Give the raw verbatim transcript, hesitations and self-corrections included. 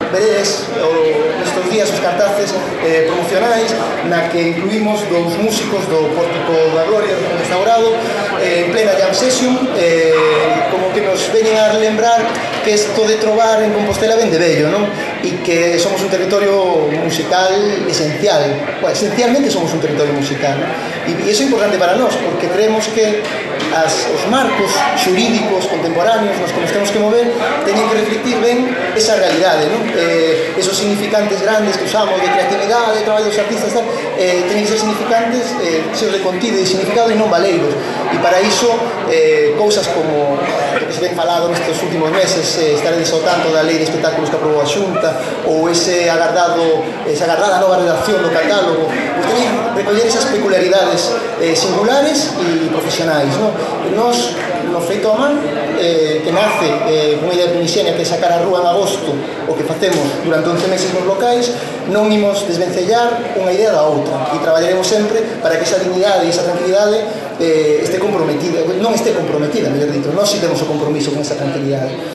veredes nestes días os cartaces eh, promocionais na que incluímos dous músicos do Pórtico da Gloria restaurado eh, en plena jam session eh, como que nos veñen a lembrar que isto de trobar en Compostela ven de vello, non? E que somos un territorio musical esencial. Bueno, esencialmente somos un territorio musical, non? E iso é importante para nós porque creemos que as, os marcos xurídicos contemporáneos nos que nos temos que mover teñen que reflectir ben esa realidade, non? Eh, esos significantes grandes que usamos de creatividade, de traballo dos artistas, tal, eh, teñen que ser significantes eh, ser de contido e significado e non valeiros. E para iso, eh, cousas como o que se ven falado nestes últimos meses, eh, estaredes ao tanto da lei de espectáculos que aprobou a Xunta ou ese agardado, esa agardada nova redacción do catálogo, pues teñen que recoller esas peculiaridades eh, singulares e profesionais, non? E nos, no feito a man, eh, que nace eh, unha idea primixenia que é sacar a rúa en agosto o que facemos durante once meses nos locais, non imos desvencellar unha idea da outra e traballaremos sempre para que esa dignidade e esa tranquilidade eh, este comprometida, non este comprometida, mellor dito, nós si temos o compromiso con esa tranquilidade.